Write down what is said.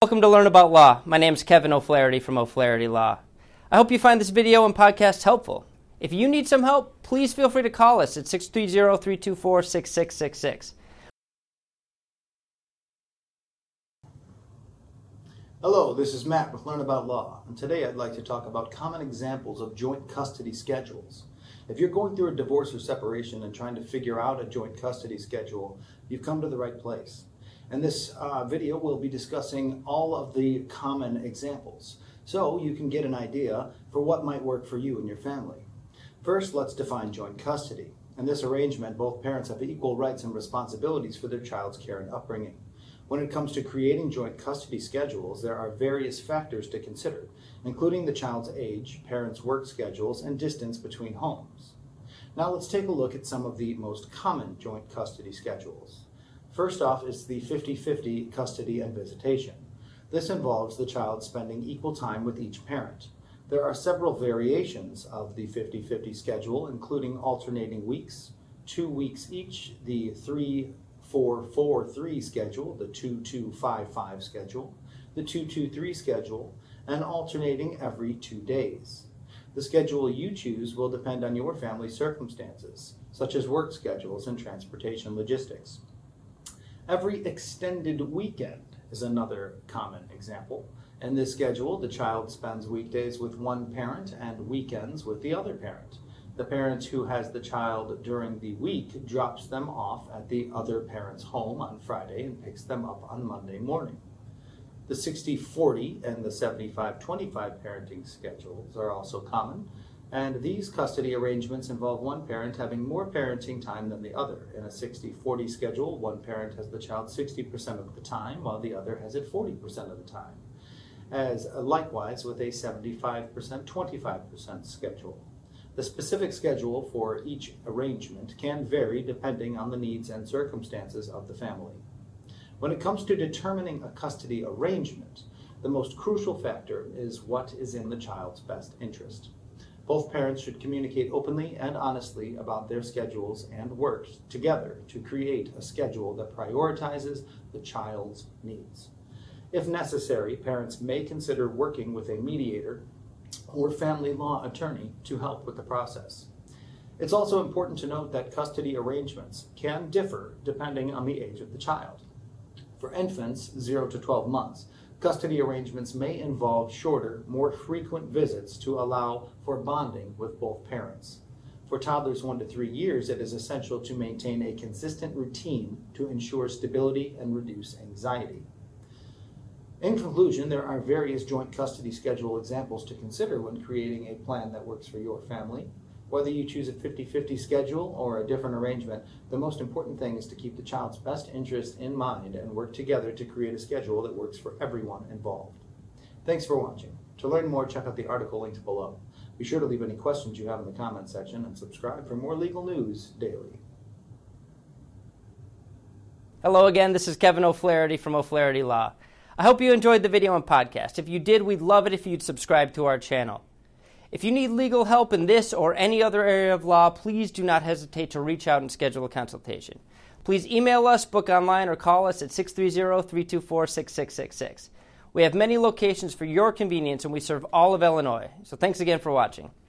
Welcome to Learn About Law. My name is Kevin O'Flaherty from O'Flaherty Law. I hope you find this video and podcast helpful. If you need some help, please feel free to call us at 630-324-6666. Hello, this is Matt with Learn About Law, and today I'd like to talk about common examples of joint custody schedules. If you're going through a divorce or separation and trying to figure out a joint custody schedule, you've come to the right place. In this video, we'll be discussing all of the common examples, so you can get an idea for what might work for you and your family. First, let's define joint custody. In this arrangement, both parents have equal rights and responsibilities for their child's care and upbringing. When it comes to creating joint custody schedules, there are various factors to consider, including the child's age, parents' work schedules, and distance between homes. Now let's take a look at some of the most common joint custody schedules. First off is the 50-50 custody and visitation. This involves the child spending equal time with each parent. There are several variations of the 50-50 schedule, including alternating weeks, 2 weeks each, the 3-4-4-3 schedule, the 2-2-5-5 schedule, the 2-2-3 schedule, and alternating every 2 days. The schedule you choose will depend on your family's circumstances, such as work schedules and transportation logistics. Every extended weekend is another common example. In this schedule, the child spends weekdays with one parent and weekends with the other parent. The parent who has the child during the week drops them off at the other parent's home on Friday and picks them up on Monday morning. The 60-40 and the 75-25 parenting schedules are also common, and these custody arrangements involve one parent having more parenting time than the other. In a 60-40 schedule, one parent has the child 60% of the time, while the other has it 40% of the time. As likewise with a 75%-25% schedule. The specific schedule for each arrangement can vary depending on the needs and circumstances of the family. When it comes to determining a custody arrangement, the most crucial factor is what is in the child's best interest. Both parents should communicate openly and honestly about their schedules and work together to create a schedule that prioritizes the child's needs. If necessary, parents may consider working with a mediator or family law attorney to help with the process. It's also important to note that custody arrangements can differ depending on the age of the child. For infants 0 to 12 months, custody arrangements may involve shorter, more frequent visits to allow for bonding with both parents. For toddlers 1 to 3 years, it is essential to maintain a consistent routine to ensure stability and reduce anxiety. In conclusion, there are various joint custody schedule examples to consider when creating a plan that works for your family. Whether you choose a 50-50 schedule or a different arrangement, the most important thing is to keep the child's best interest in mind and work together to create a schedule that works for everyone involved. Thanks for watching. To learn more, check out the article linked below. Be sure to leave any questions you have in the comments section and subscribe for more legal news daily. Hello again, this is Kevin O'Flaherty from O'Flaherty Law. I hope you enjoyed the video and podcast. If you did, we'd love it if you'd subscribe to our channel. If you need legal help in this or any other area of law, please do not hesitate to reach out and schedule a consultation. Please email us, book online, or call us at 630-324-6666. We have many locations for your convenience, and we serve all of Illinois. So thanks again for watching.